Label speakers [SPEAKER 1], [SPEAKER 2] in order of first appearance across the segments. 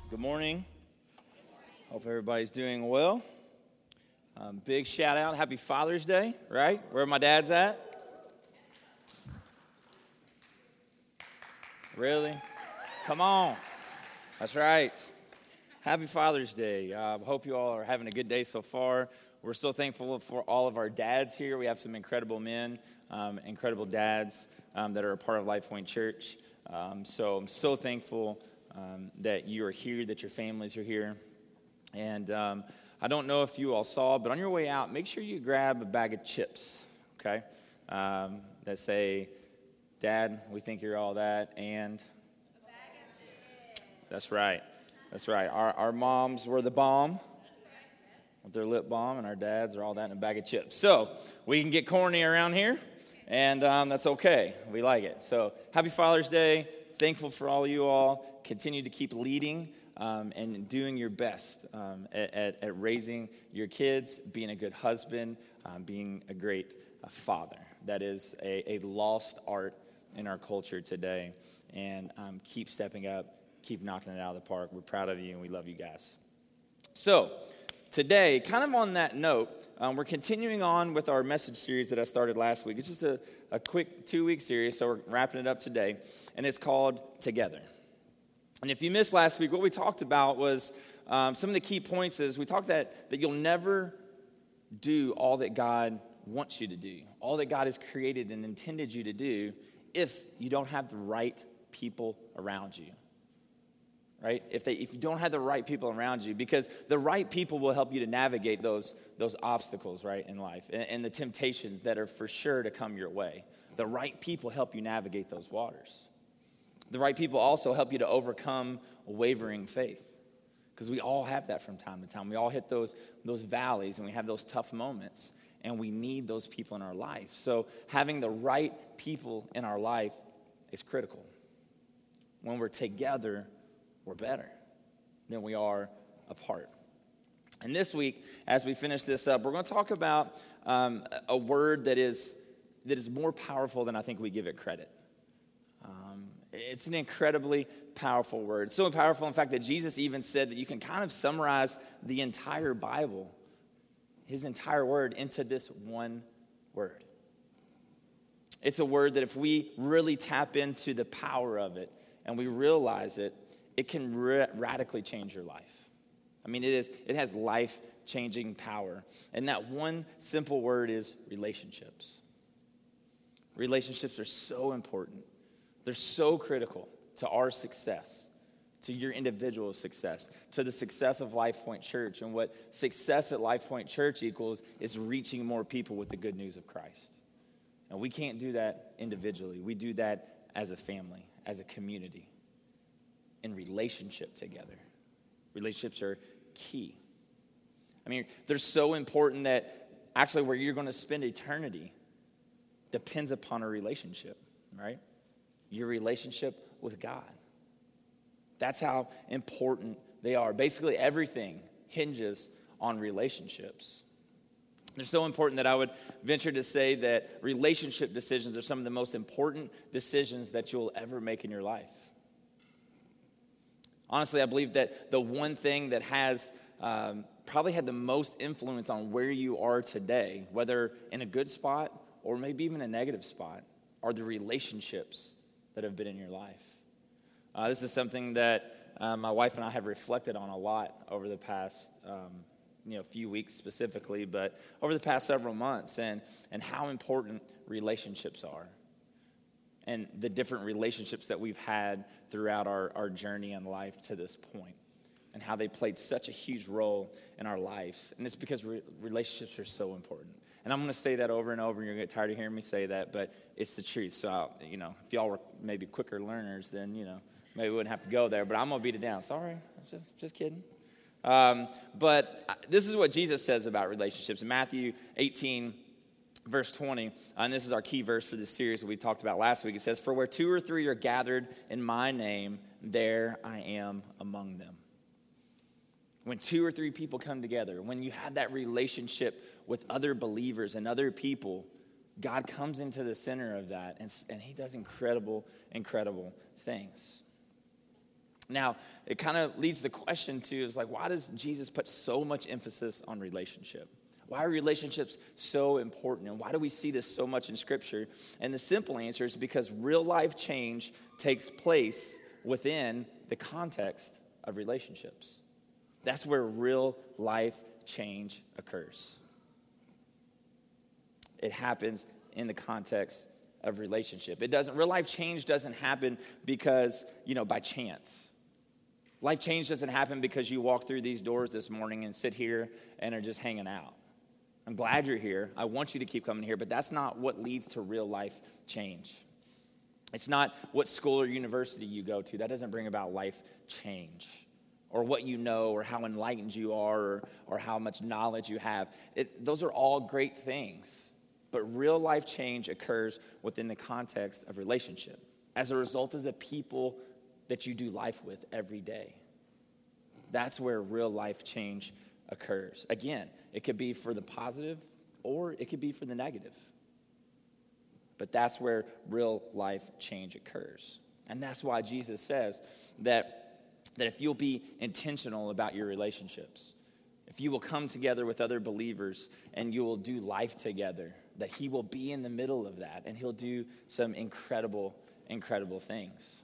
[SPEAKER 1] Good morning. Hope everybody's doing well. Big shout out. Happy Father's Day, right? Where my dad's at? Really? Come on. That's right. Happy Father's Day. Hope you all are having a good day so far. We're so thankful for all of our dads here. We have some incredible men, incredible dads that are a part of Life Point Church. So I'm so thankful that you are here, that your families are here. And I don't know if you all saw, but on your way out, make sure you grab a bag of chips, okay? That say, Dad, we think you're all that, and a bag of chips. That's right. That's right. Our moms were the bomb with their lip balm, and our dads are all that in a bag of chips. So we can get corny around here, and that's okay. We like it. So happy Father's Day. Thankful for all of you all. Continue to keep leading and doing your best at raising your kids, being a good husband, being a great father. That is a lost art in our culture today. And keep stepping up, keep knocking it out of the park. We're proud of you, and we love you guys. So today, kind of on that note, we're continuing on with our message series that I started last week. It's just a quick 2-week series, so we're wrapping it up today, and it's called Together. And if you missed last week, what we talked about was some of the key points is we talked that you'll never do all that God wants you to do, all that God has created and intended you to do, if you don't have the right people around you. Right? If you don't have the right people around you, because the right people will help you to navigate those obstacles, right, in life, and the temptations that are for sure to come your way. The right people help you navigate those waters. The right people also help you to overcome wavering faith, because we all have that from time to time. We all hit those valleys, and we have those tough moments, and we need those people in our life. So having the right people in our life is critical. When we're together, we're better than we are apart. And this week, as we finish this up, we're going to talk about a word that is more powerful than I think we give it credit. It's an incredibly powerful word. It's so powerful, in fact, that Jesus even said that you can kind of summarize the entire Bible, his entire word, into this one word. It's a word that if we really tap into the power of it and we realize it, it can radically change your life. I mean, it has life-changing power. And that one simple word is relationships. Relationships are so important. They're so critical to our success, to your individual success, to the success of Life Point Church. And what success at Life Point Church equals is reaching more people with the good news of Christ. And we can't do that individually. We do that as a family, as a community, in relationship together. Relationships are key. I mean, they're so important that actually where you're going to spend eternity depends upon a relationship, right? Your relationship with God. That's how important they are. Basically, everything hinges on relationships. They're so important that I would venture to say that relationship decisions are some of the most important decisions that you'll ever make in your life. Honestly, I believe that the one thing that has probably had the most influence on where you are today, whether in a good spot or maybe even a negative spot, are the relationships that have been in your life. This is something that my wife and I have reflected on a lot over the past few weeks specifically, but over the past several months, and how important relationships are, and the different relationships that we've had throughout our journey in life to this point, and how they played such a huge role in our lives. And it's because relationships are so important. And I'm going to say that over and over, and you're going to get tired of hearing me say that, but it's the truth. So, if y'all were maybe quicker learners, then, maybe we wouldn't have to go there. But I'm going to beat it down. Sorry, just kidding. But this is what Jesus says about relationships. In Matthew 18, verse 20, and this is our key verse for this series that we talked about last week. It says, "For where 2 or 3 are gathered in my name, there I am among them." When 2 or 3 people come together, when you have that relationship with other believers and other people, God comes into the center of that, and he does incredible, incredible things. Now, it kind of leads the question to is like, why does Jesus put so much emphasis on relationship? Why are relationships so important? And why do we see this so much in Scripture? And the simple answer is because real life change takes place within the context of relationships. That's where real life change occurs. It happens in the context of relationship. Real life change doesn't happen because, by chance. Life change doesn't happen because you walk through these doors this morning and sit here and are just hanging out. I'm glad you're here. I want you to keep coming here, but that's not what leads to real life change. It's not what school or university you go to. That doesn't bring about life change, or what you know, or how enlightened you are, or how much knowledge you have. Those are all great things, but real life change occurs within the context of relationship as a result of the people that you do life with every day. That's where real life change occurs. Again, it could be for the positive or it could be for the negative. But that's where real life change occurs. And that's why Jesus says that if you'll be intentional about your relationships, if you will come together with other believers and you will do life together, that he will be in the middle of that and he'll do some incredible, incredible things.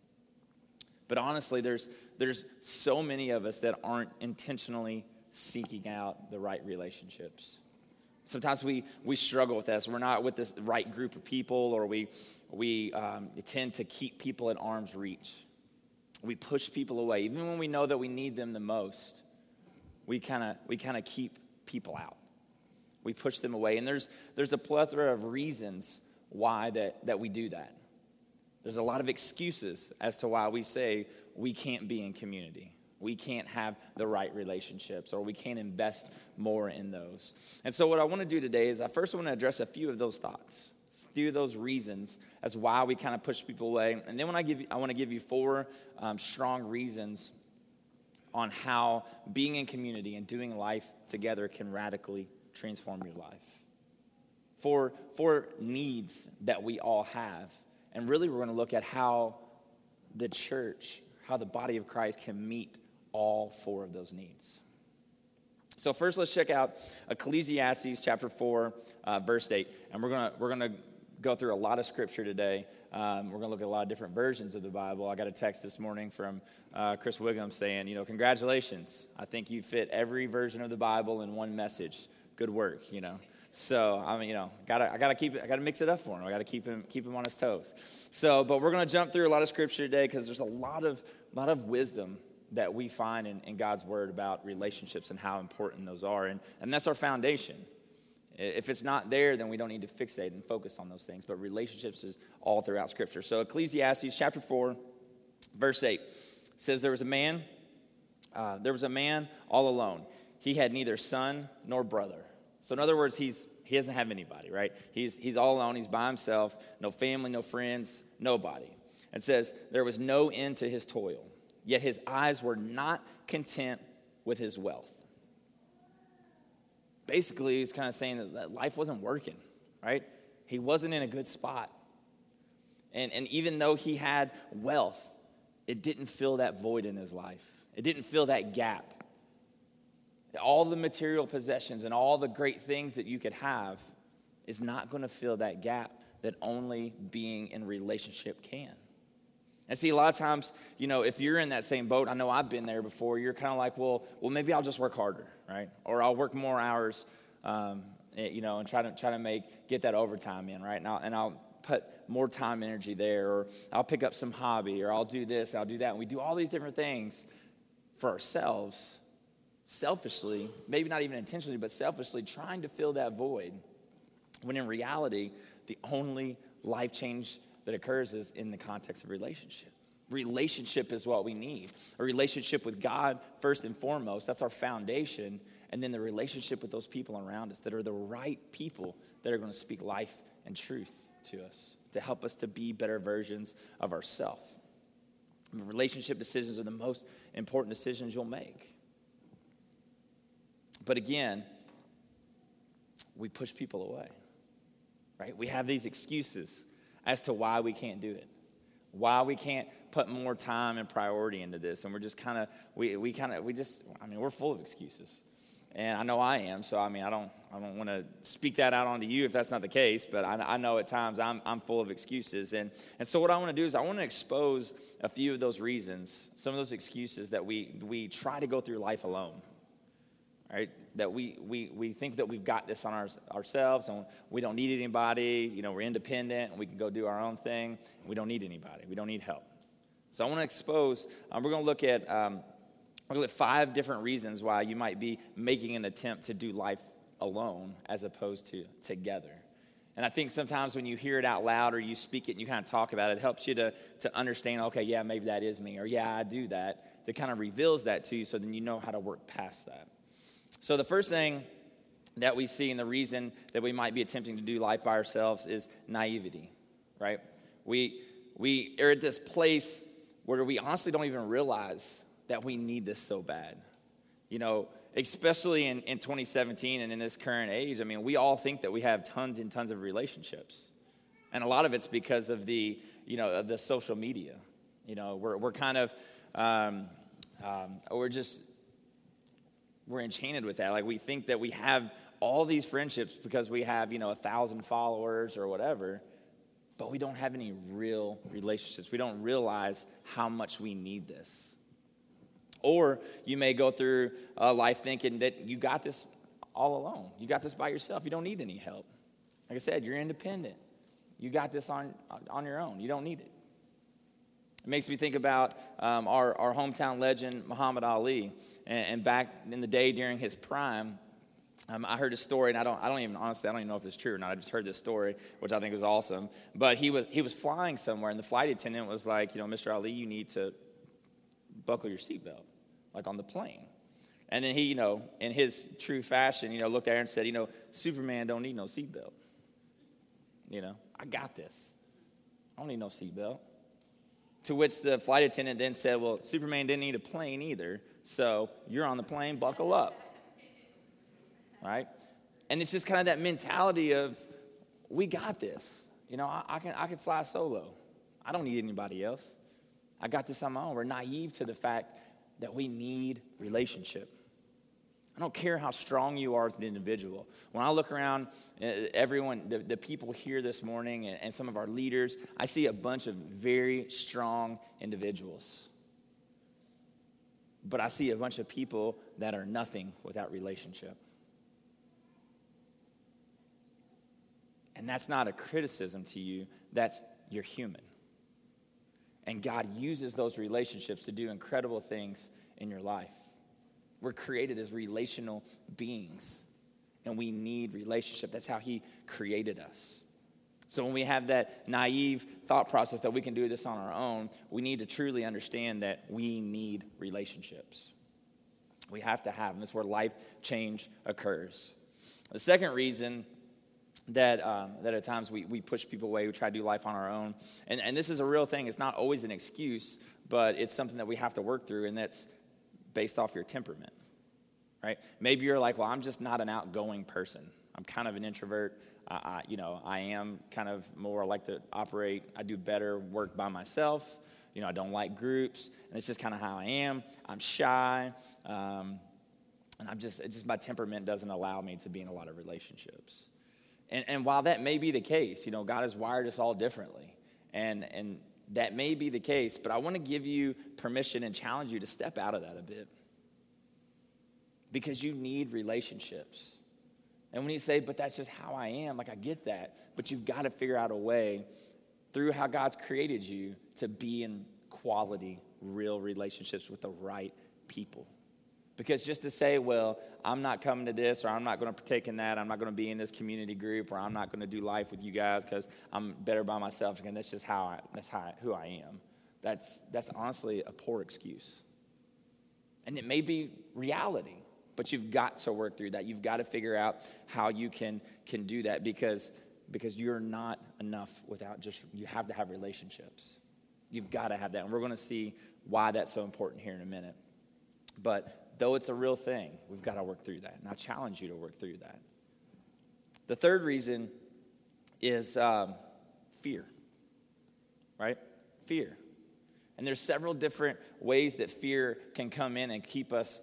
[SPEAKER 1] But honestly, there's so many of us that aren't intentionally seeking out the right relationships. Sometimes we struggle with this. We're not with this right group of people, or we tend to keep people at arm's reach. We push people away, even when we know that we need them the most. We kind of keep people out. We push them away, and there's a plethora of reasons why that we do that. There's a lot of excuses as to why we say we can't be in community. We can't have the right relationships, or we can't invest more in those. And so what I want to do today is I first want to address a few of those thoughts, a few of those reasons as why we kind of push people away. And then I want to give you 4 strong reasons on how being in community and doing life together can radically transform your life. 4 needs that we all have. And really, we're going to look at how the church, how the body of Christ can meet all 4 of those needs. So first, let's check out Ecclesiastes chapter 4, verse 8. And we're going to go through a lot of scripture today. We're going to look at a lot of different versions of the Bible. I got a text this morning from Chris Wiggum saying, congratulations. I think you fit every version of the Bible in one message. Good work, So I gotta mix it up for him. I gotta keep him on his toes. So, but we're gonna jump through a lot of scripture today because there's a lot of wisdom that we find in God's word about relationships and how important those are, and that's our foundation. If it's not there, then we don't need to fixate and focus on those things. But relationships is all throughout scripture. So Ecclesiastes chapter 4, verse 8 says there was a man all alone. He had neither son nor brother. So in other words, he doesn't have anybody, right? He's all alone. He's by himself. No family, no friends, nobody. It says there was no end to his toil, yet his eyes were not content with his wealth. Basically, he's kind of saying that life wasn't working, right? He wasn't in a good spot. And even though he had wealth, it didn't fill that void in his life. It didn't fill that gap. All the material possessions and all the great things that you could have is not going to fill that gap that only being in relationship can. And see, a lot of times, if you're in that same boat, I know I've been there before, you're kind of like, well, maybe I'll just work harder, right? Or I'll work more hours, and try to get that overtime in, right? And I'll put more time, energy there, or I'll pick up some hobby, or I'll do this, I'll do that. And we do all these different things for ourselves, selfishly, maybe not even intentionally, but selfishly trying to fill that void, when in reality, the only life change that occurs is in the context of relationship. Relationship is what we need. A relationship with God, first and foremost, that's our foundation, and then the relationship with those people around us that are the right people that are going to speak life and truth to us, to help us to be better versions of ourselves. Relationship decisions are the most important decisions you'll make. But again, we push people away, right? We have these excuses as to why we can't do it. Why we can't put more time and priority into this. And we're just we're full of excuses. And I know I am, so I don't want to speak that out onto you if that's not the case, but I know at times I'm full of excuses. And so what I want to do is I want to expose a few of those reasons, some of those excuses that we try to go through life alone, right? That we think that we've got this on ourselves and we don't need anybody, we're independent and we can go do our own thing. We don't need anybody. We don't need help. So I want to expose, we're going to look at 5 different reasons why you might be making an attempt to do life alone as opposed to together. And I think sometimes when you hear it out loud or you speak it and you kind of talk about it, it helps you to understand, okay, yeah, maybe that is me, or yeah, I do that. That kind of reveals that to you so then you know how to work past that. So the first thing that we see and the reason that we might be attempting to do life by ourselves is naivety, right? We are at this place where we honestly don't even realize that we need this so bad. Especially in 2017 and in this current age, we all think that we have tons and tons of relationships. And a lot of it's because of the social media. We're kind of, we're enchanted with that. Like we think that we have all these friendships because we have, 1,000 followers or whatever, but we don't have any real relationships. We don't realize how much we need this. Or you may go through life thinking that you got this all alone. You got this by yourself. You don't need any help. Like I said, you're independent. You got this on your own. You don't need it. It makes me think about our hometown legend, Muhammad Ali. And back in the day during his prime, I heard a story, and I don't even know if it's true or not. I just heard this story, which I think was awesome. But he was flying somewhere, and the flight attendant was like, Mr. Ali, you need to buckle your seatbelt, like on the plane. And then he, in his true fashion, looked at her and said, Superman don't need no seatbelt. I got this. I don't need no seatbelt. To which the flight attendant then said, well, Superman didn't need a plane either, so you're on the plane, buckle up. Right? And it's just kind of that mentality of, we got this. I can fly solo. I don't need anybody else. I got this on my own. We're naive to the fact that we need relationship. I don't care how strong you are as an individual. When I look around, everyone, the people here this morning and some of our leaders, I see a bunch of very strong individuals. But I see a bunch of people that are nothing without relationship. And that's not a criticism to you. That's you're human. And God uses those relationships to do incredible things in your life. We're created as relational beings, and we need relationship. That's how He created us. So when we have that naive thought process that we can do this on our own, we need to truly understand that we need relationships. We have to have them. That's where life change occurs. The second reason that at times we push people away, we try to do life on our own. And this is a real thing. It's not always an excuse, but it's something that we have to work through, and that's based off your temperament, right? Maybe you're like, well, I'm just not an outgoing person. I'm kind of an introvert. I am kind of more like to operate. I do better work by myself. I don't like groups, and it's just kind of how I am. I'm shy, and it's just my temperament doesn't allow me to be in a lot of relationships. And while that may be the case, God has wired us all differently, and that may be the case, but I want to give you permission and challenge you to step out of that a bit, because you need relationships. And when you say, but that's just how I am, I get that, but you've got to figure out a way through how God's created you to be in quality, real relationships with the right people. Because just to say, well, I'm not coming to this, or I'm not going to partake in that, I'm not going to be in this community group, or I'm not going to do life with you guys because I'm better by myself, and that's just who I am. That's honestly a poor excuse. And it may be reality, but you've got to work through that. You've got to figure out how you can do that, because you're not enough without you have to have relationships. You've got to have that. And we're going to see why that's so important here in a minute. But though it's a real thing, we've got to work through that. And I challenge you to work through that. The third reason is fear, right? Fear. And there's several different ways that fear can come in and keep us,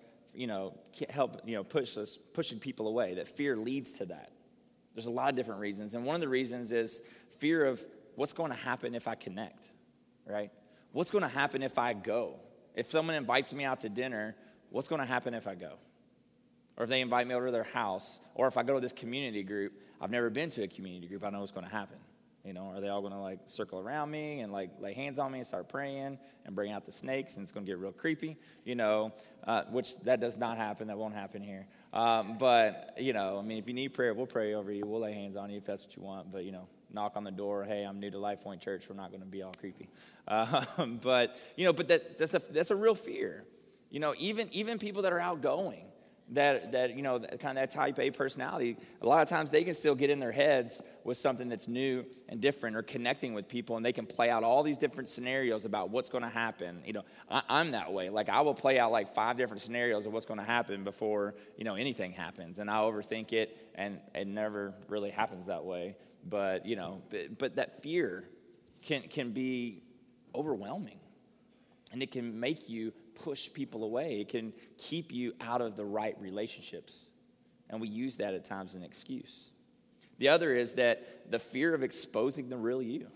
[SPEAKER 1] pushing people away, that fear leads to that. There's a lot of different reasons. And one of the reasons is fear of what's going to happen if I connect, right? What's going to happen if I go? If someone invites me out to dinner, what's going to happen if I go? Or if they invite me over to their house, or if I go to this community group, I've never been to a community group, I know what's going to happen. Are they all going to circle around me and lay hands on me and start praying and bring out the snakes and it's going to get real creepy, which that does not happen. That won't happen here. But if you need prayer, we'll pray over you. We'll lay hands on you if that's what you want. But, knock on the door. Hey, I'm new to Life Point Church. We're not going to be all creepy. But that's a real fear. Even people that are outgoing, that kind of that type A personality, a lot of times they can still get in their heads with something that's new and different or connecting with people, and they can play out all these different scenarios about what's going to happen. I'm that way. I will play out 5 different scenarios of what's going to happen before, anything happens, and I overthink it, and it never really happens that way. But, but that fear can be overwhelming, and it can make you push people away. It can keep you out of the right relationships. And we use that at times as an excuse. The other is that the fear of exposing the real you.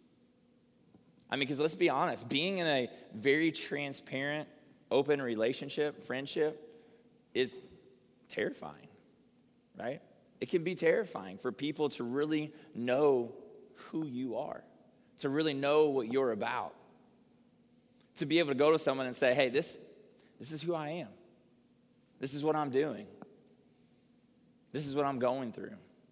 [SPEAKER 1] Because let's be honest, being in a very transparent, open relationship, friendship, is terrifying, right? It can be terrifying for people to really know who you are, to really know what you're about. To be able to go to someone and say, hey, this is who I am. This is what I'm doing. This is what I'm going through.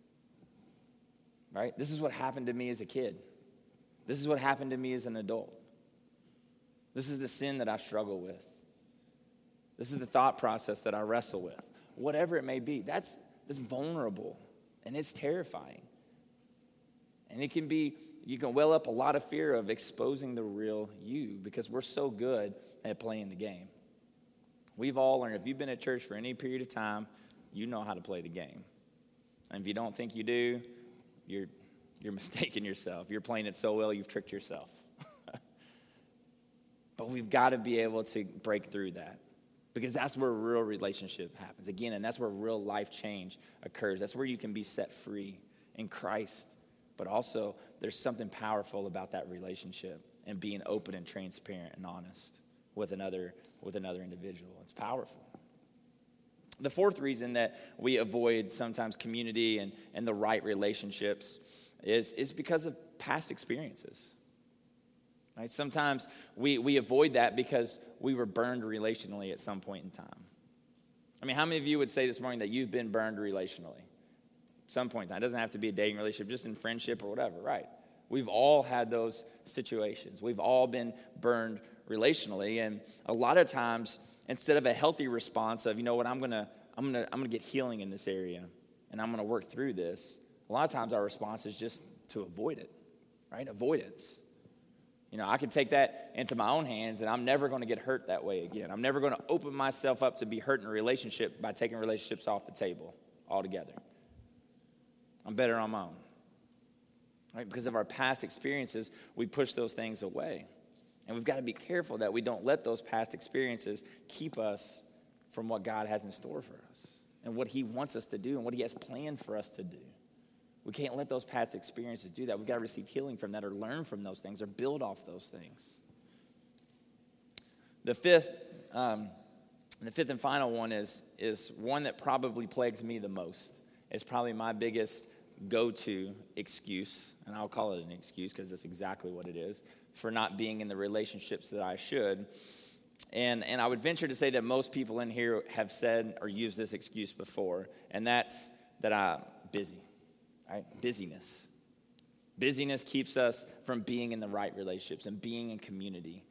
[SPEAKER 1] Right? This is what happened to me as a kid. This is what happened to me as an adult. This is the sin that I struggle with. This is the thought process that I wrestle with. Whatever it may be, that's vulnerable, and it's terrifying. And you can well up a lot of fear of exposing the real you because we're so good at playing the game. We've all learned, if you've been at church for any period of time, you know how to play the game. And if you don't think you do, you're mistaking yourself. You're playing it so well, you've tricked yourself. But we've got to be able to break through that because that's where real relationship happens. Again, and that's where real life change occurs. That's where you can be set free in Christ. But also, there's something powerful about that relationship and being open and transparent and honest with another individual. It's powerful. The fourth reason that we avoid sometimes community and the right relationships is because of past experiences. Right? Sometimes we avoid that because we were burned relationally at some point in time. How many of you would say this morning that you've been burned relationally? Some point in time. It doesn't have to be a dating relationship, just in friendship or whatever, right? We've all had those situations. We've all been burned relationally, and a lot of times, instead of a healthy response of, I'm gonna get healing in this area, and I'm gonna work through this. A lot of times, our response is just to avoid it, right? Avoidance. I can take that into my own hands, and I'm never going to get hurt that way again. I'm never going to open myself up to be hurt in a relationship by taking relationships off the table altogether. I'm better on my own. Right? Because of our past experiences, we push those things away. And we've got to be careful that we don't let those past experiences keep us from what God has in store for us and what he wants us to do and what he has planned for us to do. We can't let those past experiences do that. We've got to receive healing from that or learn from those things or build off those things. The fifth and final one is one that probably plagues me the most. It's probably my biggest go-to excuse, and I'll call it an excuse because that's exactly what it is, for not being in the relationships that I should. And I would venture to say that most people in here have said or used this excuse before, and that's that I'm busy, right? Busyness. Busyness keeps us from being in the right relationships and being in community.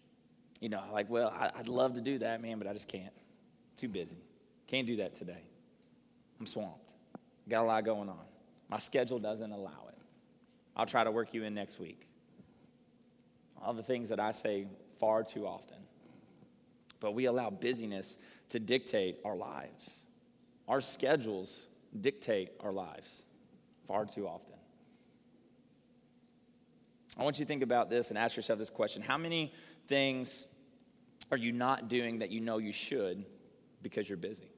[SPEAKER 1] I'd love to do that, man, but I just can't. Too busy. Can't do that today. I'm swamped. Got a lot going on. My schedule doesn't allow it. I'll try to work you in next week. All the things that I say far too often. But we allow busyness to dictate our lives. Our schedules dictate our lives far too often. I want you to think about this and ask yourself this question. How many things are you not doing that you know you should because you're busy?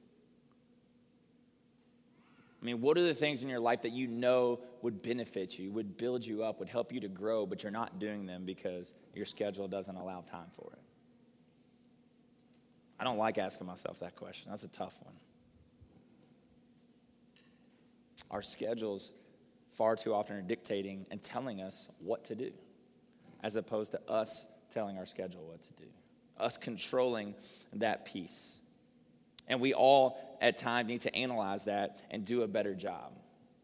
[SPEAKER 1] I mean, what are the things in your life that you know would benefit you, would build you up, would help you to grow, but you're not doing them because your schedule doesn't allow time for it? I don't like asking myself that question. That's a tough one. Our schedules far too often are dictating and telling us what to do, as opposed to us telling our schedule what to do, us controlling that piece. And we all, at times, need to analyze that and do a better job.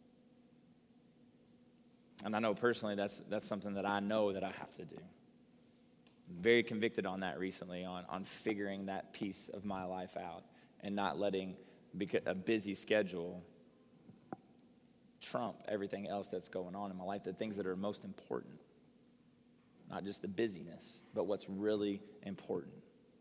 [SPEAKER 1] And I know personally that's something that I know that I have to do. I'm very convicted on that recently, on figuring that piece of my life out and not letting a busy schedule trump everything else that's going on in my life, the things that are most important. Not just the busyness, but what's really important.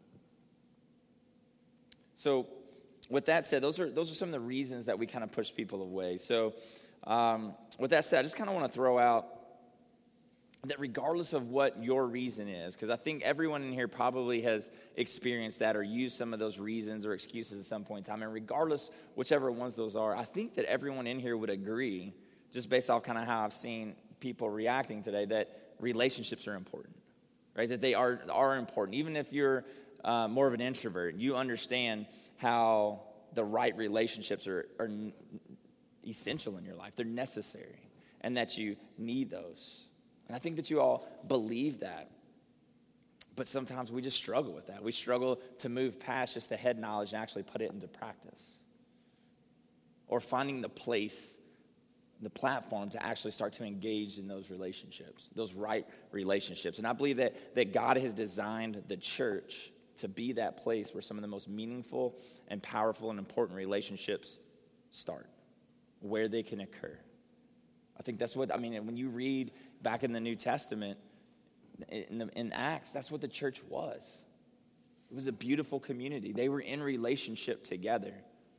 [SPEAKER 1] So with that said, those are some of the reasons that we kind of push people away. So with that said, I just kind of want to throw out that regardless of what your reason is, because I think everyone in here probably has experienced that or used some of those reasons or excuses at some point in time, and regardless whichever ones those are, I think that everyone in here would agree, just based off kind of how I've seen people reacting today, that relationships are important, right? That they are important. Even if you're more of an introvert, you understand how the right relationships are essential in your life. They're necessary, and that you need those. And I think that you all believe that. But sometimes we just struggle with that. We struggle to move past just the head knowledge and actually put it into practice. Or finding the place, the platform to actually start to engage in those relationships, those right relationships. And I believe that God has designed the church to be that place where some of the most meaningful and powerful and important relationships start, where they can occur. I think that's what, when you read back in the New Testament, in Acts, that's what the church was. It was a beautiful community. They were in relationship together.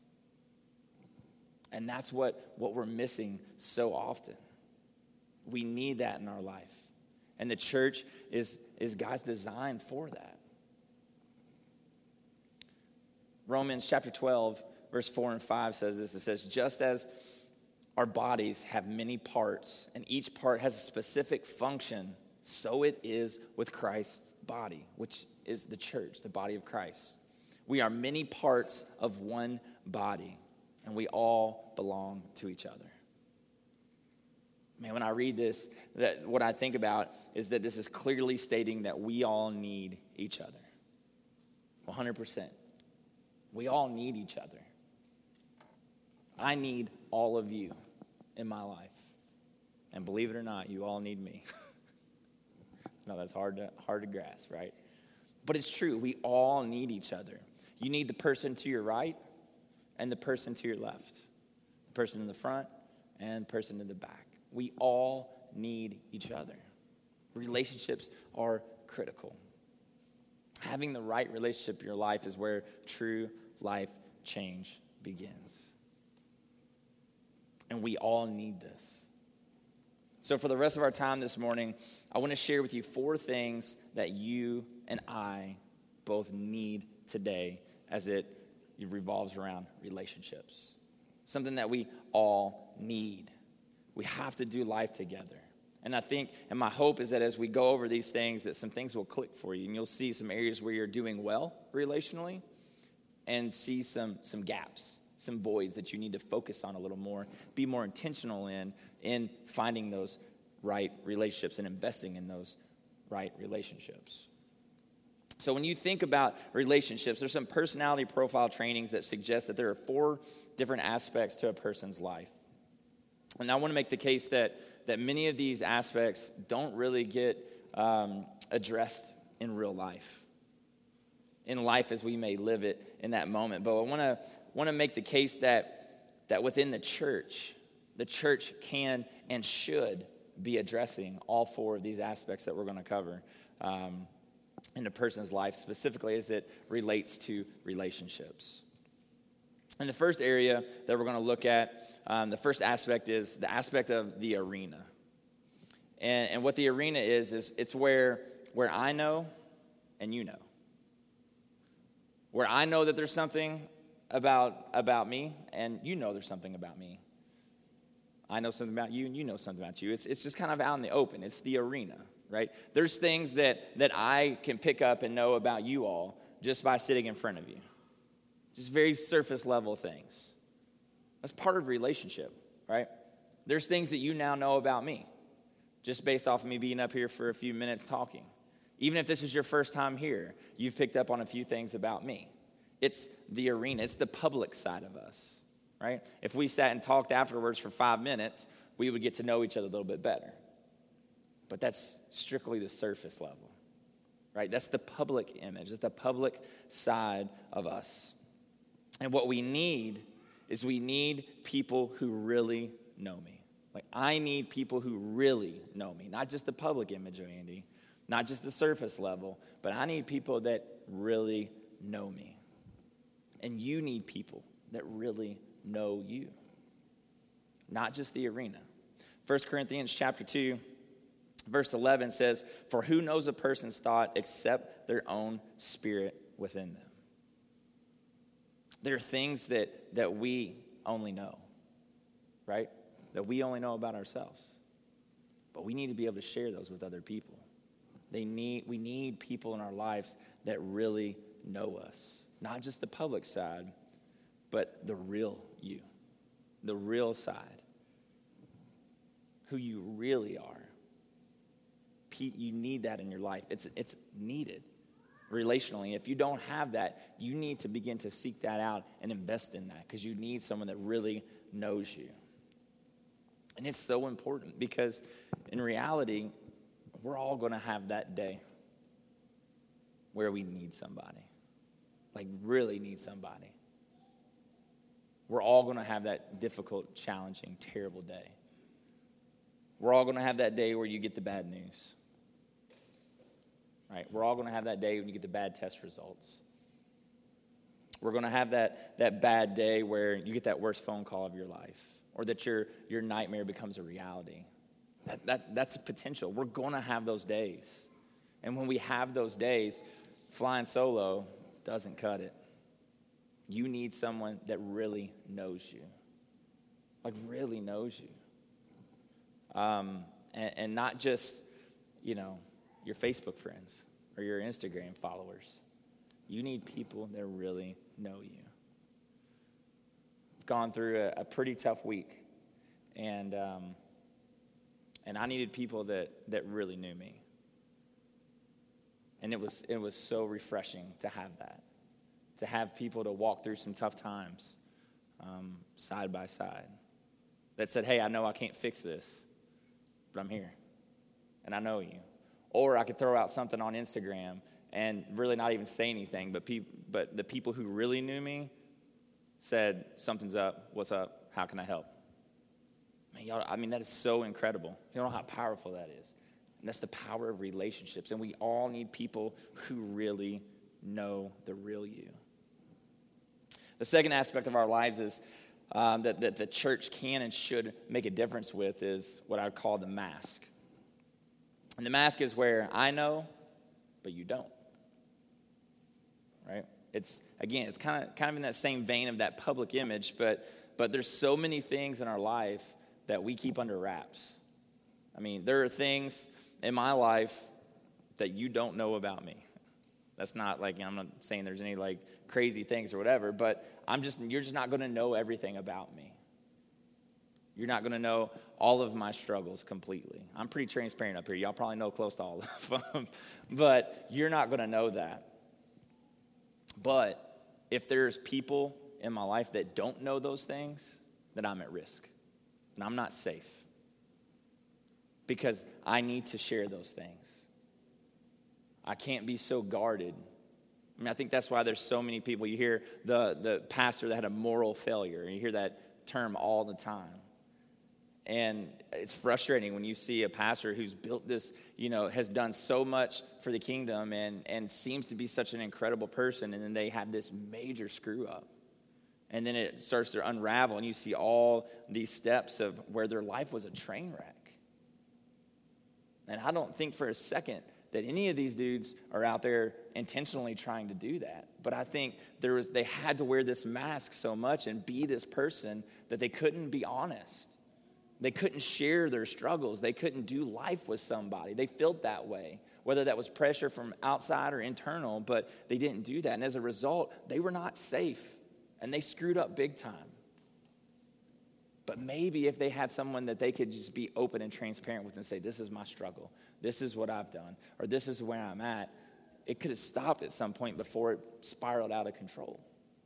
[SPEAKER 1] And that's what we're missing so often. We need that in our life. And the church is God's design for that. Romans chapter 12, verse 4 and 5 says this. It says, just as our bodies have many parts, and each part has a specific function, so it is with Christ's body, which is the church, the body of Christ. We are many parts of one body, and we all belong to each other. Man, when I read this, what I think about is that this is clearly stating that we all need each other. 100%. We all need each other. I need all of you in my life. And believe it or not, you all need me. No, that's hard to grasp, right? But it's true. We all need each other. You need the person to your right and the person to your left. The person in the front and the person in the back. We all need each other. Relationships are critical. Having the right relationship in your life is where true life change begins. And we all need this. So for the rest of our time this morning, I want to share with you 4 things that you and I both need today as it revolves around relationships. Something that we all need. We have to do life together. And I think, and my hope is that as we go over these things, that some things will click for you. And you'll see some areas where you're doing well relationally and see some gaps, some voids that you need to focus on a little more, be more intentional in finding those right relationships and investing in those right relationships. So when you think about relationships, there's some personality profile trainings that suggest that there are 4 different aspects to a person's life. And I want to make the case that many of these aspects don't really get addressed in real life, in life as we may live it in that moment. But I want to make the case that within the church can and should be addressing all 4 of these aspects that we're going to cover in a person's life, specifically as it relates to relationships. And the first area that we're going to look at, the first aspect is the aspect of the arena. And what the arena is it's where I know and you know. Where I know that there's something about me, and you know there's something about me. I know something about you, and you know something about you. It's just kind of out in the open. It's the arena, right? There's things that I can pick up and know about you all just by sitting in front of you. Just very surface level things. That's part of relationship, right? There's things that you now know about me, just based off of me being up here for a few minutes talking. Even if this is your first time here, you've picked up on a few things about me. It's the arena. It's the public side of us, right? If we sat and talked afterwards for 5 minutes, we would get to know each other a little bit better. But that's strictly the surface level, right? That's the public image. It's the public side of us. And what we need is we need people who really know me. Like, I need people who really know me, not just the public image of Andy, not just the surface level, but I need people that really know me. And you need people that really know you, not just the arena. 1 Corinthians chapter 2, verse 11 says, "For who knows a person's thought except their own spirit within them?" There are things that we only know, right? That we only know about ourselves. But we need to be able to share those with other people. We need people in our lives that really know us. Not just the public side, but the real you. The real side. Who you really are. You need that in your life. It's needed relationally. If you don't have that, you need to begin to seek that out and invest in that, because you need someone that really knows you. And it's so important, because in reality, we're all going to have that day where we need somebody. Like, really need somebody. We're all going to have that difficult, challenging, terrible day. We're all going to have that day where you get the bad news. Right? We're all going to have that day when you get the bad test results. We're going to have that bad day where you get that worst phone call of your life, or that your nightmare becomes a reality. That's the potential. We're going to have those days. And when we have those days, flying solo doesn't cut it. You need someone that really knows you. Like, really knows you. And not just, your Facebook friends or your Instagram followers. You need people that really know you. Gone through a pretty tough week, and I needed people that really knew me. And it was so refreshing to have that, to have people to walk through some tough times side by side, that said, "Hey, I know I can't fix this, but I'm here, and I know you." Or I could throw out something on Instagram and really not even say anything, but the people who really knew me said, "Something's up. What's up? How can I help?" Man, y'all, that is so incredible. You don't know how powerful that is. And that's the power of relationships. And we all need people who really know the real you. The second aspect of our lives is that the church can and should make a difference with is what I would call the mask. And the mask is where I know, but you don't. Right? It's kind of in that same vein of that public image, but there's so many things in our life that we keep under wraps. There are things in my life that you don't know about me. That's not like, I'm not saying there's any like crazy things or whatever, but you're just not going to know everything about me. You're not going to know all of my struggles completely. I'm pretty transparent up here. Y'all probably know close to all of them. But you're not going to know that. But if there's people in my life that don't know those things, then I'm at risk. And I'm not safe. Because I need to share those things. I can't be so guarded. I think that's why there's so many people. You hear the pastor that had a moral failure. And you hear that term all the time. And it's frustrating when you see a pastor who's built this, has done so much for the kingdom and seems to be such an incredible person, and then they have this major screw up. And then it starts to unravel, and you see all these steps of where their life was a train wreck. And I don't think for a second that any of these dudes are out there intentionally trying to do that. But I think they had to wear this mask so much and be this person that they couldn't be honest. They couldn't share their struggles. They couldn't do life with somebody. They felt that way, whether that was pressure from outside or internal, but they didn't do that. And as a result, they were not safe, and they screwed up big time. But maybe if they had someone that they could just be open and transparent with and say, this is my struggle, this is what I've done, or this is where I'm at, it could have stopped at some point before it spiraled out of control.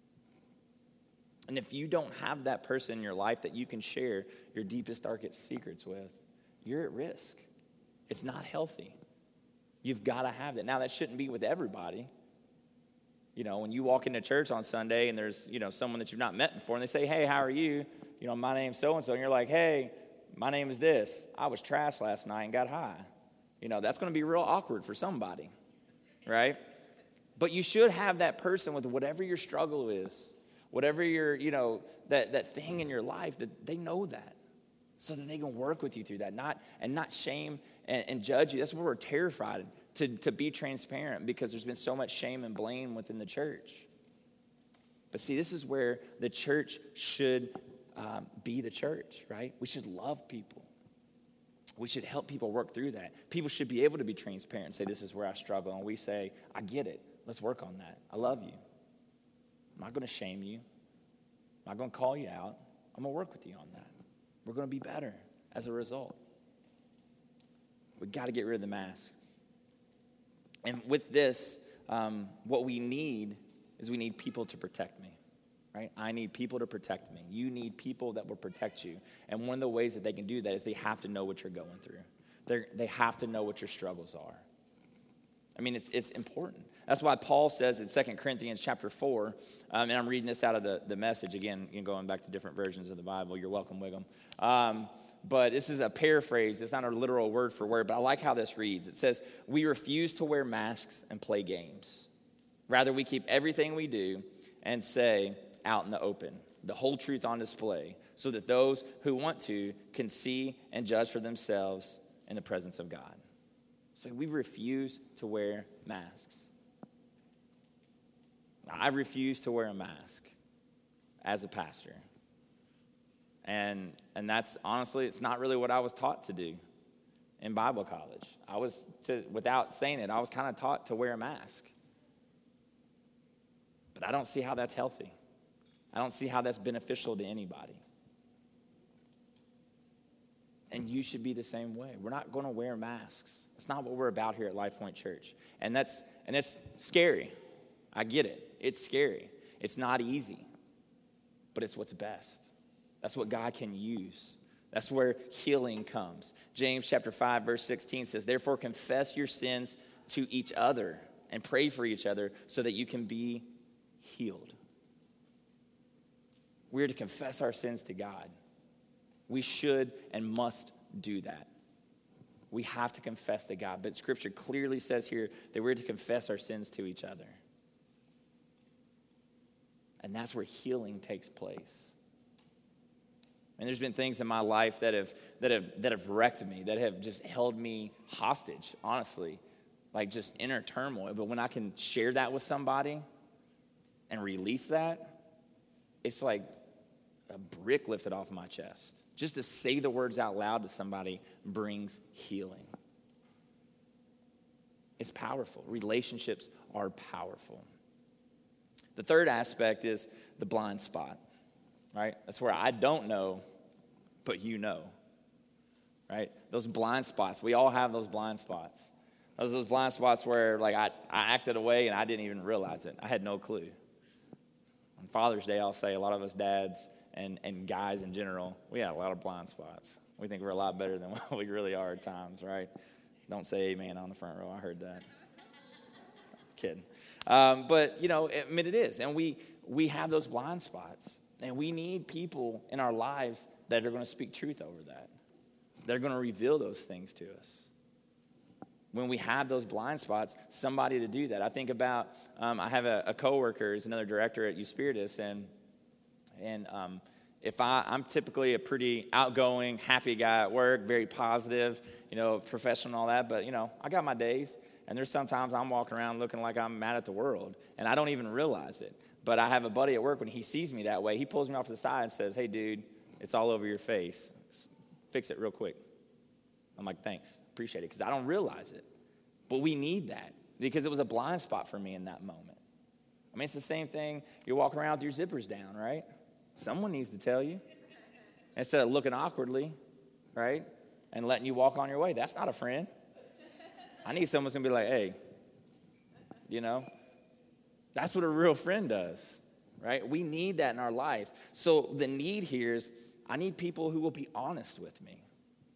[SPEAKER 1] And if you don't have that person in your life that you can share your deepest, darkest secrets with, you're at risk. It's not healthy. You've got to have that. Now, that shouldn't be with everybody. You know, when you walk into church on Sunday and there's, someone that you've not met before and they say, hey, how are you? My name's so-and-so. And you're like, hey, my name is this. I was trashed last night and got high. That's going to be real awkward for somebody, right? But you should have that person with whatever your struggle is, whatever your, that thing in your life, that they know that so that they can work with you through that, not shame and judge you. That's why we're terrified to be transparent, because there's been so much shame and blame within the church. But see, this is where the church should be the church, right? We should love people. We should help people work through that. People should be able to be transparent and say, this is where I struggle. And we say, I get it. Let's work on that. I love you. I'm not going to shame you. I'm not going to call you out. I'm going to work with you on that. We're going to be better as a result. We've got to get rid of the mask. And with this, what we need is we need people to protect me. Right? I need people to protect me. You need people that will protect you. And one of the ways that they can do that is they have to know what you're going through. They have to know what your struggles are. I mean, it's important. That's why Paul says in 2 Corinthians chapter 4, and I'm reading this out of the Message. Again, going back to different versions of the Bible. You're welcome, Wiggum. But this is a paraphrase. It's not a literal word for word, but I like how this reads. It says, we refuse to wear masks and play games. Rather, we keep everything we do and say out in the open, the whole truth on display, so that those who want to can see and judge for themselves in the presence of God. So we refuse to wear masks. I refuse to wear a mask as a pastor. And that's honestly, it's not really what I was taught to do in Bible college. Without saying it, I was kind of taught to wear a mask. But I don't see how that's healthy. I don't see how that's beneficial to anybody. And you should be the same way. We're not going to wear masks. It's not what we're about here at Life Point Church. And it's scary. I get it. It's scary. It's not easy. But it's what's best. That's what God can use. That's where healing comes. James chapter 5, verse 16 says, therefore confess your sins to each other and pray for each other so that you can be healed. We're to confess our sins to God. We should and must do that. We have to confess to God. But Scripture clearly says here that we're to confess our sins to each other. And that's where healing takes place. And there's been things in my life that have wrecked me, that have just held me hostage, honestly, like just inner turmoil. But when I can share that with somebody and release that, it's like a brick lifted off my chest. Just to say the words out loud to somebody brings healing. It's powerful. Relationships are powerful. The third aspect is the blind spot, right? That's where I don't know, but you know, right? Those blind spots. We all have those blind spots. Those blind spots where like I acted away and I didn't even realize it. I had no clue. On Father's Day, I'll say a lot of us dads and guys in general, we have a lot of blind spots. We think we're a lot better than what we really are at times, right? Don't say amen on the front row. I heard that. Kidding. But, I mean, it is. And we have those blind spots. And we need people in our lives that are going to speak truth over that. They're going to reveal those things to us. When we have those blind spots, somebody to do that. I think about, I have a coworker who's another director at Euspiritus, and I'm typically a pretty outgoing, happy guy at work, very positive, professional and all that, but, I got my days, and there's sometimes I'm walking around looking like I'm mad at the world, and I don't even realize it. But I have a buddy at work, when he sees me that way, he pulls me off to the side and says, "Hey, dude, it's all over your face. Fix it real quick." I'm like, "Thanks, appreciate it," because I don't realize it. But we need that, because it was a blind spot for me in that moment. I mean, it's the same thing. You're walking around with your zippers down, right? Someone needs to tell you. Instead of looking awkwardly, right, and letting you walk on your way. That's not a friend. I need someone who's going to be like, "Hey, that's what a real friend does, right? We need that in our life. So the need here is, I need people who will be honest with me.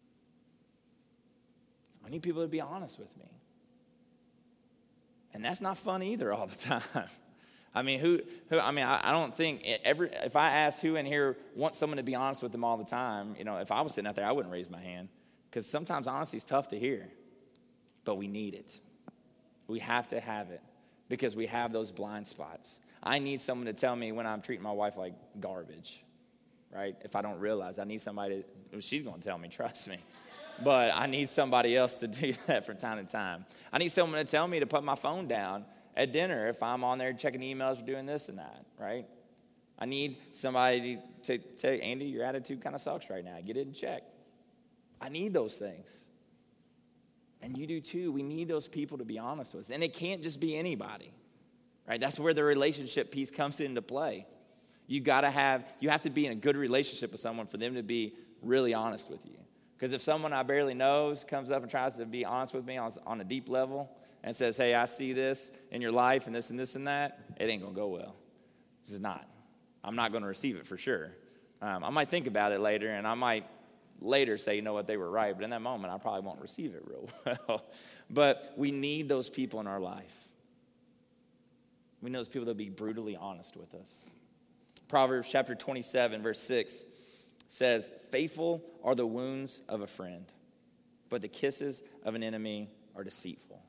[SPEAKER 1] I need people to be honest with me. And that's not fun either all the time. I mean, I don't think if I asked who in here wants someone to be honest with them all the time, if I was sitting out there, I wouldn't raise my hand, because sometimes honesty is tough to hear, but we need it. We have to have it, because we have those blind spots. I need someone to tell me when I'm treating my wife like garbage, right? If I don't realize, I need somebody she's going to tell me, trust me. But I need somebody else to do that from time to time. I need someone to tell me to put my phone down at dinner if I'm on there checking emails or doing this and that, right? I need somebody to say, "Andy, your attitude kind of sucks right now. Get it in check." I need those things. And you do too. We need those people to be honest with us. And it can't just be anybody, right? That's where the relationship piece comes into play. You have to be in a good relationship with someone for them to be really honest with you. Because if someone I barely know comes up and tries to be honest with me on a deep level and says, "Hey, I see this in your life and this and this and that," it ain't going to go well. This is not. I'm not going to receive it for sure. I might think about it later, and I might later say, "You know what, they were right." But in that moment, I probably won't receive it real well. But we need those people in our life. We need those people that will be brutally honest with us. Proverbs chapter 27, verse 6 says, "Faithful are the wounds of a friend, but the kisses of an enemy are deceitful."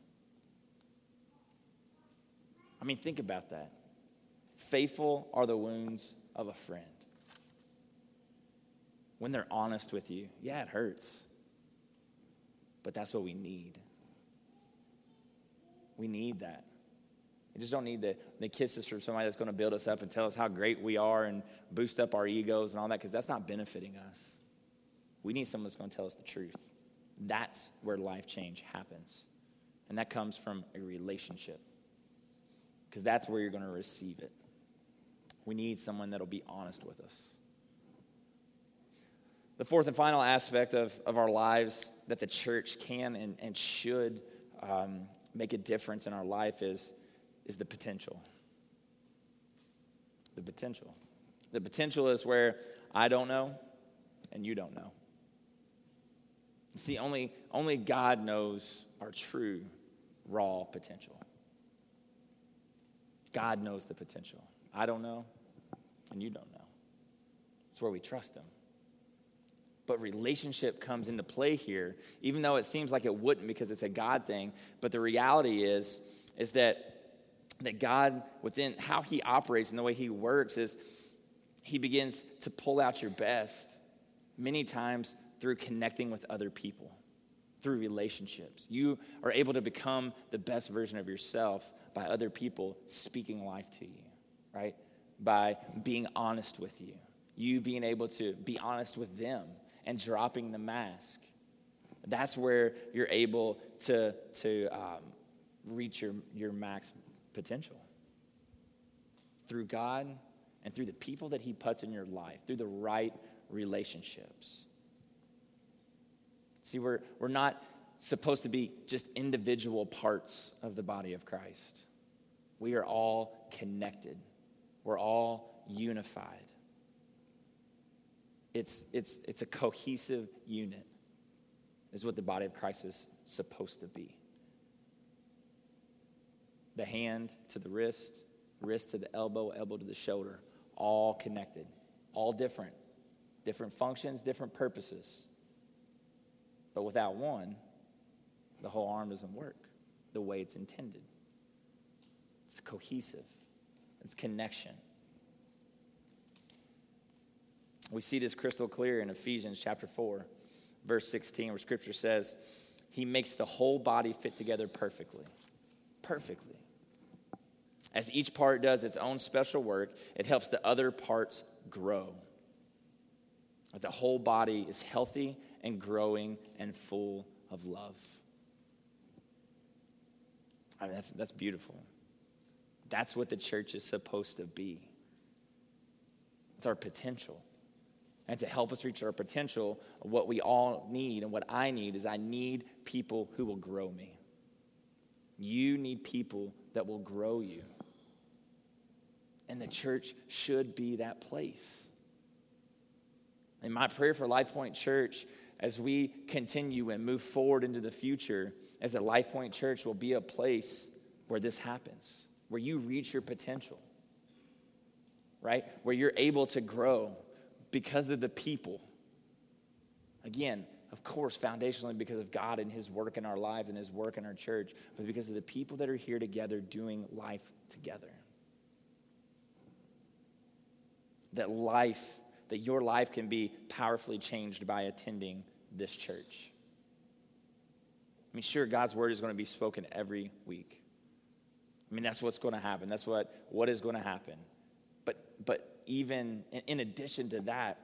[SPEAKER 1] I mean, think about that. Faithful are the wounds of a friend. When they're honest with you, yeah, it hurts. But that's what we need. We need that. We just don't need the kisses from somebody that's going to build us up and tell us how great we are and boost up our egos and all that, because that's not benefiting us. We need someone that's going to tell us the truth. That's where life change happens. And that comes from a relationship, because that's where you're going to receive it. We need someone that'll be honest with us. The fourth and final aspect of our lives that the church can and should make a difference in our life is the potential. The potential. The potential is where I don't know and you don't know. See, only God knows our true, raw potential. God knows the potential. I don't know and you don't know. It's where we trust him. But relationship comes into play here, even though it seems like it wouldn't because it's a God thing. But the reality is that God, within how he operates and the way he works, is he begins to pull out your best many times through connecting with other people, through relationships. You are able to become the best version of yourself by other people speaking life to you, right? By being honest with you. You being able to be honest with them and dropping the mask. That's where you're able to reach your max potential. Through God and through the people that he puts in your life, through the right relationships. See, we're not supposed to be just individual parts of the body of Christ. We are all connected. We're all unified. It's a cohesive unit, is what the body of Christ is supposed to be. The hand to the wrist, wrist to the elbow, elbow to the shoulder, all connected, all different functions, different purposes. But without one, the whole arm doesn't work the way it's intended. It's cohesive. It's connection. We see this crystal clear in Ephesians chapter 4, verse 16, where Scripture says, he makes the whole body fit together perfectly. Perfectly. As each part does its own special work, it helps the other parts grow. That the whole body is healthy and growing and full of love. I mean, that's beautiful. That's what the church is supposed to be. It's our potential. And to help us reach our potential, what we all need and what I need is I need people who will grow me. You need people that will grow you. And the church should be that place. And my prayer for Life Point Church as we continue and move forward into the future, as a Life Point Church will be a place where this happens, where you reach your potential, right? Where you're able to grow because of the people. Again, of course, foundationally because of God and his work in our lives and his work in our church, but because of the people that are here together doing life together. That your life can be powerfully changed by attending this church. I mean, sure, God's word is going to be spoken every week. I mean, that's what's going to happen. That's what is going to happen. But even in addition to that,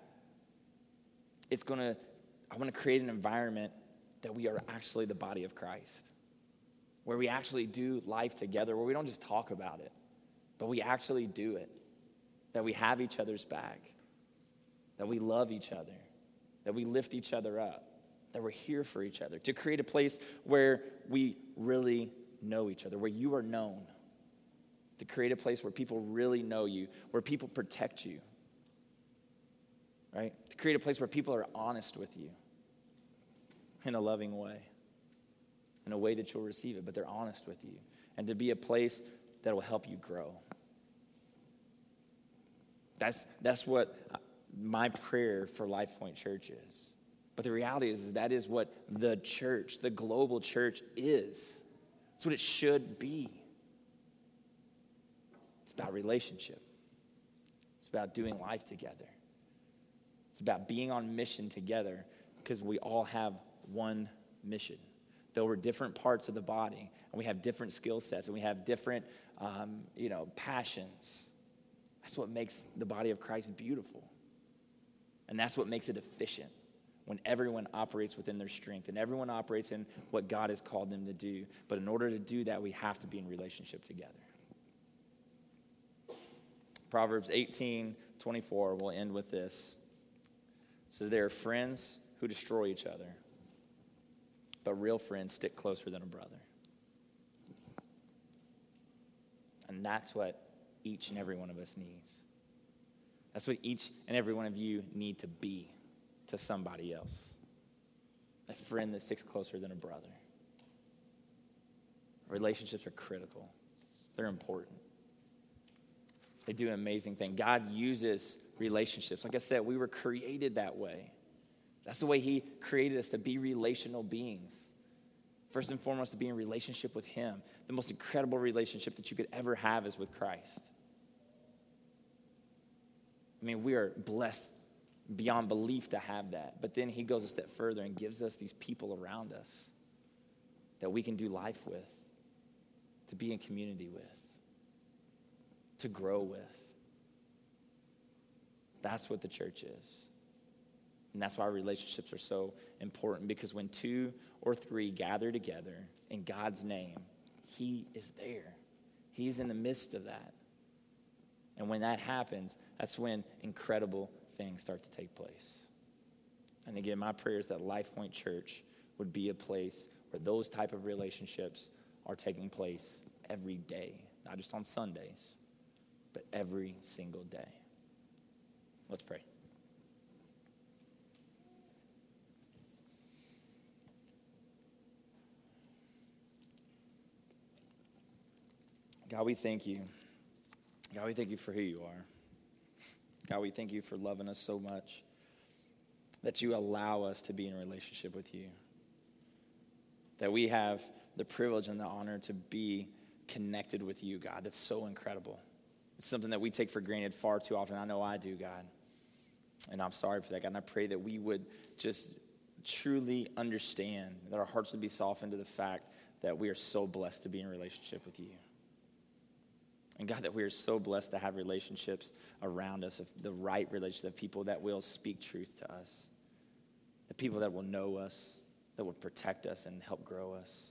[SPEAKER 1] I want to create an environment that we are actually the body of Christ, where we actually do life together, where we don't just talk about it, but we actually do it, that we have each other's back, that we love each other, that we lift each other up, that we're here for each other, to create a place where we really know each other, where you are known, to create a place where people really know you, where people protect you, right? To create a place where people are honest with you in a loving way, in a way that you'll receive it, but they're honest with you, and to be a place that will help you grow. That's what my prayer for Life Point Church is. But the reality is that is what the church, the global church is. It's what it should be. It's about relationship. It's about doing life together. It's about being on mission together because we all have one mission. Though we're different parts of the body and we have different skill sets and we have different passions. That's what makes the body of Christ beautiful. And that's what makes it efficient, when everyone operates within their strength and everyone operates in what God has called them to do. But in order to do that, we have to be in relationship together. Proverbs 18:24, we'll end with this. It says, there are friends who destroy each other, but real friends stick closer than a brother. And that's what each and every one of us needs. That's what each and every one of you need to be to somebody else. A friend that sticks closer than a brother. Relationships are critical. They're important. They do an amazing thing. God uses relationships. Like I said, we were created that way. That's the way he created us, to be relational beings. First and foremost, to be in relationship with him. The most incredible relationship that you could ever have is with Christ. I mean, we are blessed beyond belief to have that. But then he goes a step further and gives us these people around us that we can do life with, to be in community with, to grow with. That's what the church is. And that's why relationships are so important, because when 2 or 3 gather together in God's name, he is there. He's in the midst of that. And when that happens, that's when incredible things start to take place. And again, my prayer is that Life Point Church would be a place where those type of relationships are taking place every day, not just on Sundays, but every single day. Let's pray. God, we thank you. God, we thank you for who you are. God, we thank you for loving us so much that you allow us to be in a relationship with you. That we have the privilege and the honor to be connected with you, God. That's so incredible. It's something that we take for granted far too often. I know I do, God. And I'm sorry for that, God. And I pray that we would just truly understand, that our hearts would be softened to the fact that we are so blessed to be in relationship with you. And God, that we are so blessed to have relationships around us, of the right relationship, of people that will speak truth to us, the people that will know us, that will protect us and help grow us.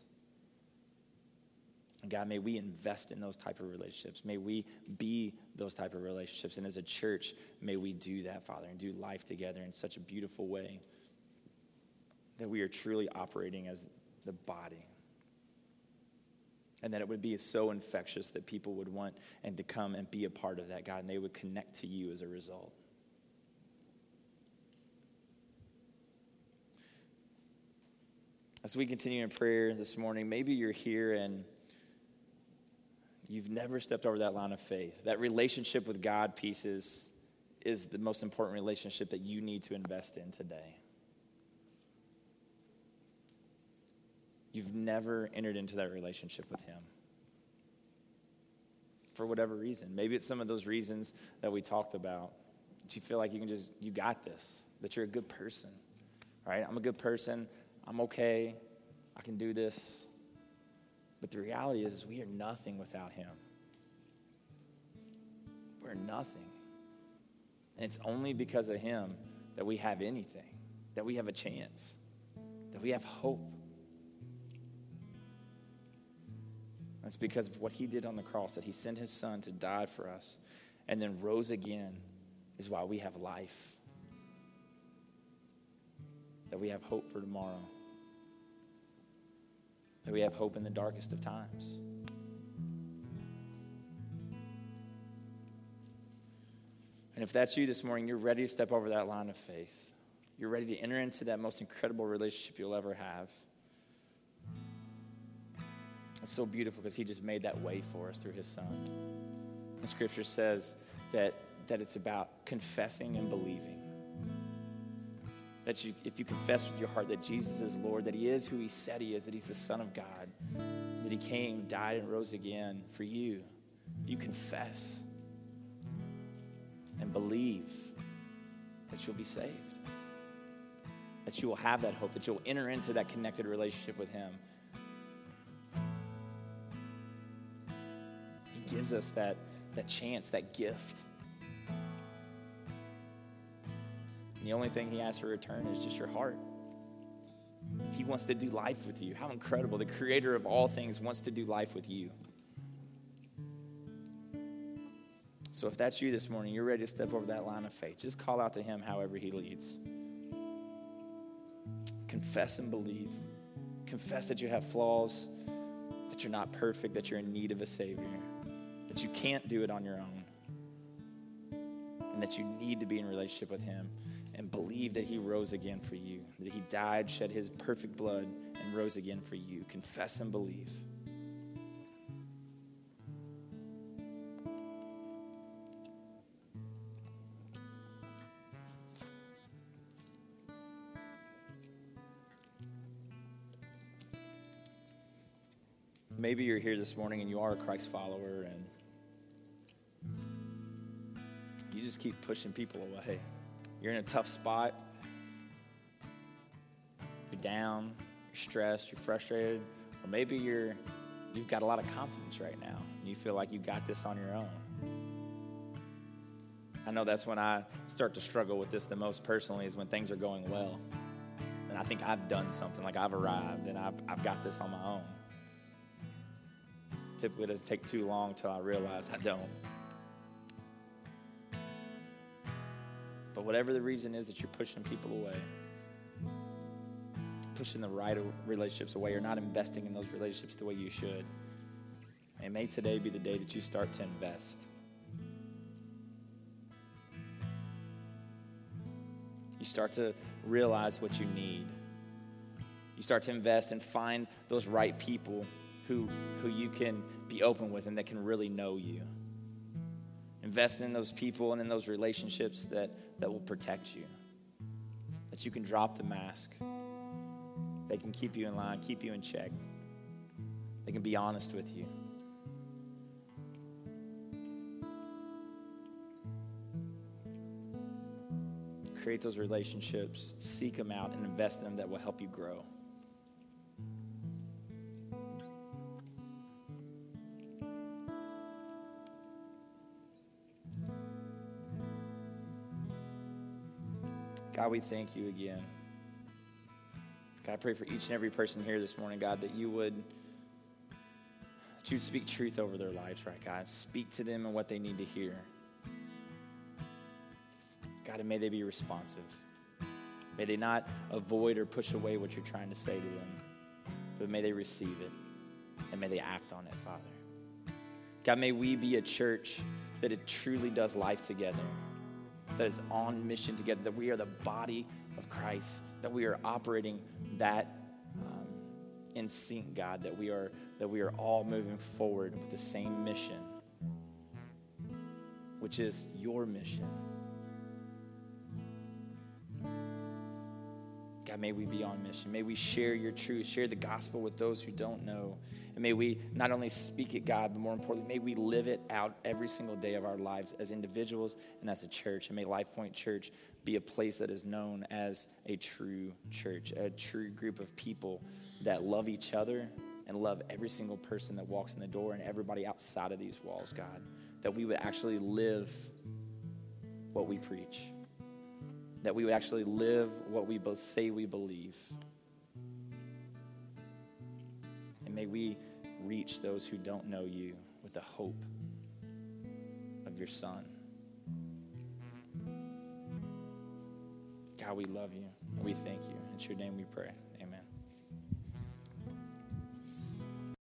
[SPEAKER 1] And God, may we invest in those type of relationships. May we be those type of relationships. And as a church, may we do that, Father, and do life together in such a beautiful way that we are truly operating as the body. And that it would be so infectious that people would want and to come and be a part of that, God, and they would connect to you as a result. As we continue in prayer this morning, maybe you're here and you've never stepped over that line of faith. That relationship with God piece is the most important relationship that you need to invest in today. You've never entered into that relationship with him. For whatever reason. Maybe it's some of those reasons that we talked about. That you feel like you got this. That you're a good person. Right? I'm a good person. I'm okay. I can do this. But the reality is we are nothing without him. We're nothing. And it's only because of him that we have anything. That we have a chance. That we have hope. That's because of what he did on the cross, that he sent his son to die for us and then rose again is why we have life. That we have hope for tomorrow. That we have hope in the darkest of times. And if that's you this morning, you're ready to step over that line of faith. You're ready to enter into that most incredible relationship you'll ever have. It's so beautiful because he just made that way for us through his son. The scripture says that it's about confessing and believing. That if you confess with your heart that Jesus is Lord, that he is who he said he is, that he's the Son of God, that he came, died, and rose again for you, you confess and believe that you'll be saved. That you will have that hope, that you'll enter into that connected relationship with him. He gives us that chance, that gift. And the only thing he asks for return is just your heart. He wants to do life with you. How incredible. The creator of all things wants to do life with you. So if that's you this morning, you're ready to step over that line of faith. Just call out to him however he leads. Confess and believe. Confess that you have flaws, that you're not perfect, that you're in need of a Savior, that you can't do it on your own, and that you need to be in relationship with him, and believe that he rose again for you, that he died, shed his perfect blood, and rose again for you. Confess and believe. Maybe you're here this morning and you are a Christ follower and you just keep pushing people away. You're in a tough spot. You're down, you're stressed, you're frustrated, or maybe you've got a lot of confidence right now and you feel like you got this on your own. I know that's when I start to struggle with this the most personally, is when things are going well. And I think I've done something, like I've arrived and I've got this on my own. Typically, it doesn't take too long till I realize I don't. But whatever the reason is that you're pushing people away, pushing the right relationships away, or not investing in those relationships the way you should, and may today be the day that you start to invest. You start to realize what you need. You start to invest and find those right people who you can be open with and that can really know you. Invest in those people and in those relationships that will protect you. That you can drop the mask. They can keep you in line, keep you in check. They can be honest with you. create those relationships, seek them out, and invest in them that will help you grow. God, we thank you again. God, I pray for each and every person here this morning, God, that you would speak truth over their lives, right, God? Speak to them and what they need to hear. God, and may they be responsive. May they not avoid or push away what you're trying to say to them, but may they receive it, and may they act on it, Father. God, may we be a church that it truly does life together, that is on mission together, that we are the body of Christ, that we are operating that in sync, God, that we are all moving forward with the same mission, which is your mission. God, may we be on mission. May we share your truth, share the gospel with those who don't know. And may we not only speak it, God, but more importantly, may we live it out every single day of our lives as individuals and as a church. And may Life Point Church be a place that is known as a true church, a true group of people that love each other and love every single person that walks in the door and everybody outside of these walls, God. That we would actually live what we preach. That we would actually live what we say we believe. And may we reach those who don't know you with the hope of your Son. God, we love you and we thank you. In your name we pray. Amen.